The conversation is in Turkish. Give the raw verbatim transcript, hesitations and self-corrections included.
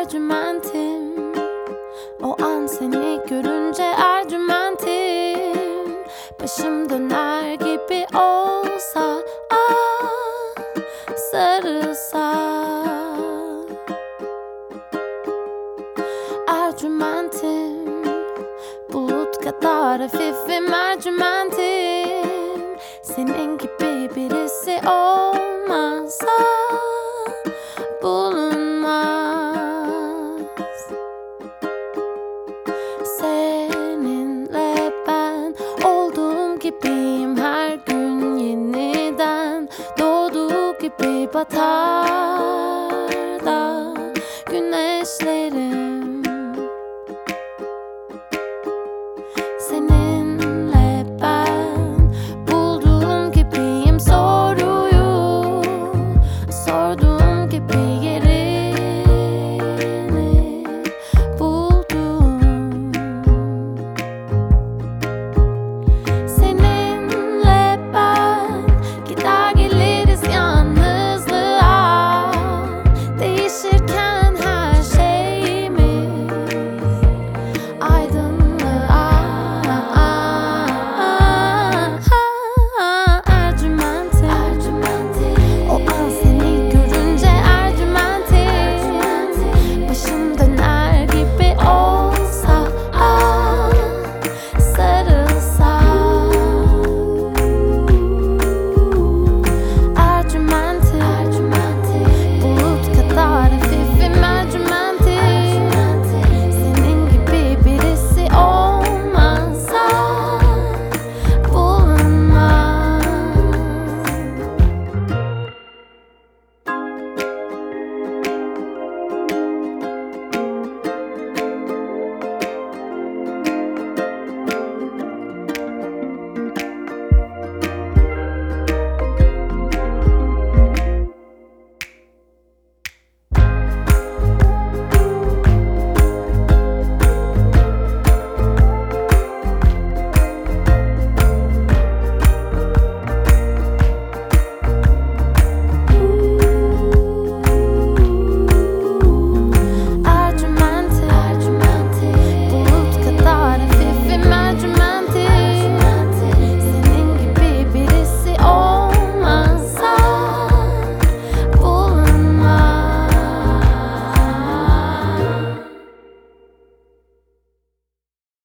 Ercümentim, o an seni görünce ercümentim. Başım döner gibi olsa, ah, sarılsa. Ercümentim, bulut kadar hafifim ercümentim. Senin gibi birisi olmazsa bulunmaz. Seninle ben olduğum gibiyim her gün yeniden. Doğduğu gibi batar da güneşlerim. Seninle ben bulduğum gibiyim soruyu, sorduğum gibi